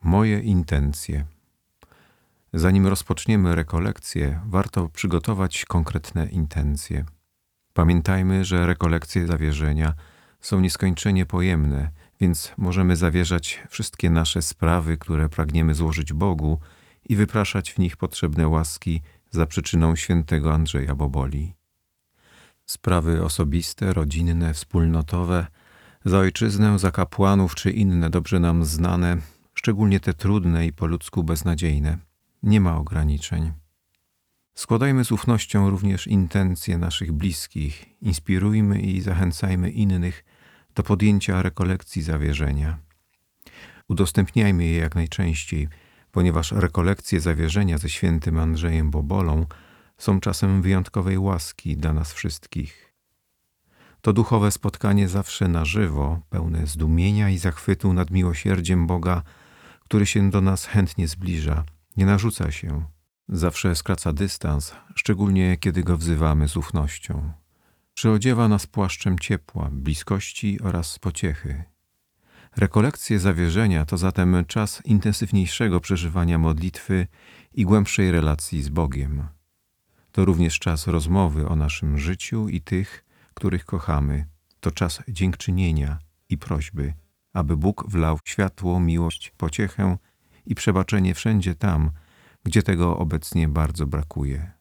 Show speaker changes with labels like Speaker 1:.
Speaker 1: Moje intencje. Zanim rozpoczniemy rekolekcję, warto przygotować konkretne intencje. Pamiętajmy, że rekolekcje zawierzenia są nieskończenie pojemne, więc możemy zawierzać wszystkie nasze sprawy, które pragniemy złożyć Bogu i wypraszać w nich potrzebne łaski za przyczyną świętego Andrzeja Boboli. Sprawy osobiste, rodzinne, wspólnotowe, za ojczyznę, za kapłanów czy inne dobrze nam znane, szczególnie te trudne i po ludzku beznadziejne. Nie ma ograniczeń. Składajmy z ufnością również intencje naszych bliskich, inspirujmy i zachęcajmy innych do podjęcia rekolekcji zawierzenia. Udostępniajmy je jak najczęściej, ponieważ rekolekcje zawierzenia ze świętym Andrzejem Bobolą są czasem wyjątkowej łaski dla nas wszystkich. To duchowe spotkanie zawsze na żywo, pełne zdumienia i zachwytu nad miłosierdziem Boga, który się do nas chętnie zbliża, nie narzuca się, zawsze skraca dystans, szczególnie kiedy go wzywamy z ufnością. Przyodziewa nas płaszczem ciepła, bliskości oraz pociechy. Rekolekcje zawierzenia to zatem czas intensywniejszego przeżywania modlitwy i głębszej relacji z Bogiem. To również czas rozmowy o naszym życiu i tych, których kochamy. To czas dziękczynienia i prośby, aby Bóg wlał światło, miłość, pociechę i przebaczenie wszędzie tam, gdzie tego obecnie bardzo brakuje.